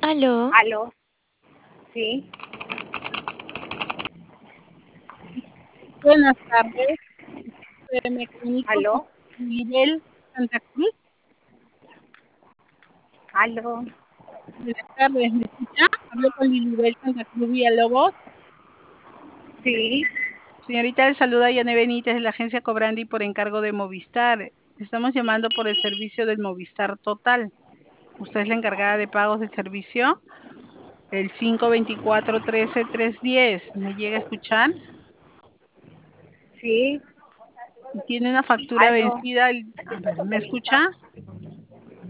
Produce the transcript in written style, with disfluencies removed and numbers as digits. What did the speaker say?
Aló, Aló, sí, Buenas tardes, me comunico con aló, Maribel Santa Cruz. aló, Buenas tardes, ¿me escucha? Hablo con Lilibel Santa Cruz Villalobos. sí, Señorita, le saluda Yane Benítez de la agencia Cobrandi por encargo de Movistar. Estamos llamando por el servicio del Movistar Total. Usted es la encargada de pagos del servicio. El 524-13-310. ¿Me llega a escuchar? sí, Tiene una factura aló, vencida. A ver, ¿me escucha?